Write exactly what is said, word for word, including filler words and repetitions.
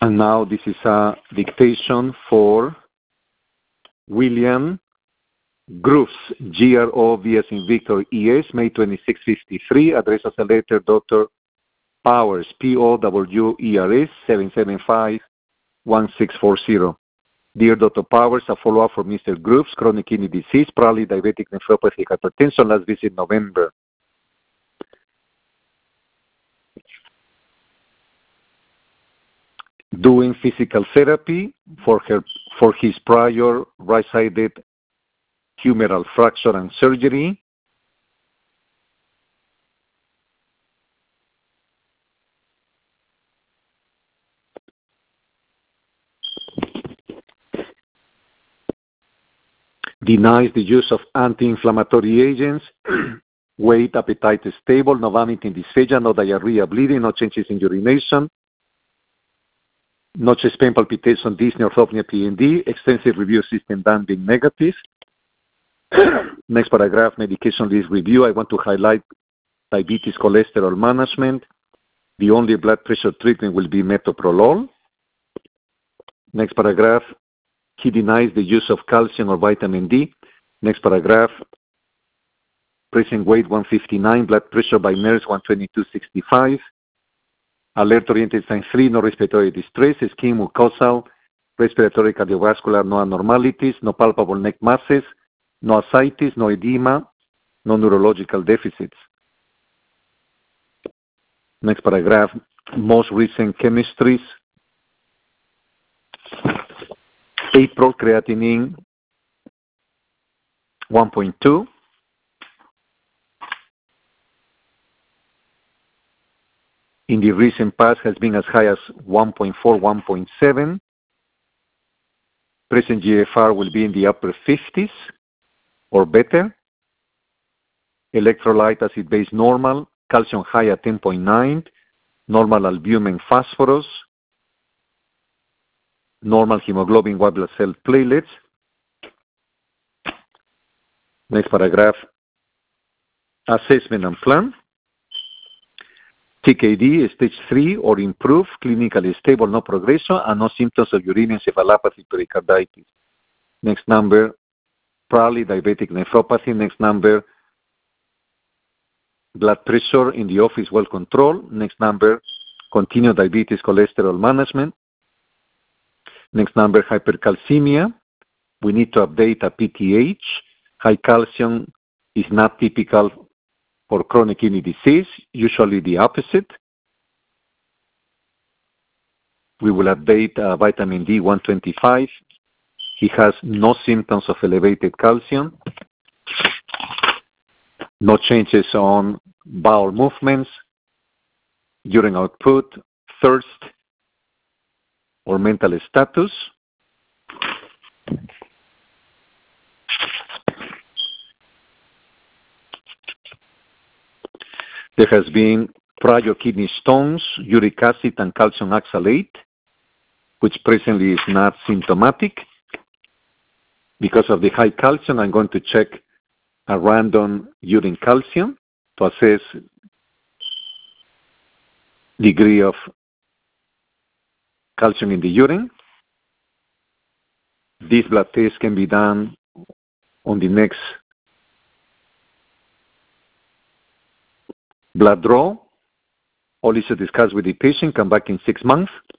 And now this is a dictation for William Groves, G R O V as in Victor E S, May twenty-sixth, fifty-three, address as a letter, Doctor Powers, P O W E R S, seven seven five, one six four zero. Dear Doctor Powers, a follow-up for Mister Groves, chronic kidney disease, probably diabetic nephropathy, hypertension, last visit November. Doing physical therapy for her for his prior right-sided humeral fracture and surgery. Denies the use of anti-inflammatory agents. Weight, appetite is stable, no vomiting, dysphagia, no diarrhea, bleeding, no changes in urination, no chest pain, palpitation, dyspnea, orthopnea, P N D, extensive review system done being negative. Next paragraph, medication list review. I want to highlight diabetes cholesterol management. The only blood pressure treatment will be metoprolol. Next paragraph, he denies the use of calcium or vitamin D. Next paragraph, present weight one fifty-nine, blood pressure by nurse one twenty-two sixty-five. Alert-oriented sign three, no respiratory distress, skin mucosal, respiratory cardiovascular, no abnormalities, no palpable neck masses, no ascites, no edema, no neurological deficits. Next paragraph, most recent chemistries. April, creatinine one point two. In the recent past has been as high as one point four, one point seven. Present G F R will be in the upper fifties or better. Electrolyte acid base normal, calcium high at ten point nine, normal albumin phosphorus, normal hemoglobin white blood cell platelets. Next paragraph, assessment and plan. T K D, stage three or improved, clinically stable, no progression, and no symptoms of urinary encephalopathy, pericarditis. Next number, probably diabetic nephropathy. Next number, blood pressure in the office well controlled. Next number, continued diabetes cholesterol management. Next number, hypercalcemia. We need to update a P T H. High calcium is not typical for chronic kidney disease, usually the opposite. We will update uh, vitamin D one twenty-five. He has no symptoms of elevated calcium, no changes on bowel movements, urine output, thirst, or mental status. There has been prior kidney stones, uric acid, and calcium oxalate, which presently is not symptomatic. Because of the high calcium, I'm going to check a random urine calcium to assess degree of calcium in the urine. This blood test can be done on the next blood draw. All is to discuss with the patient. Come back in six months.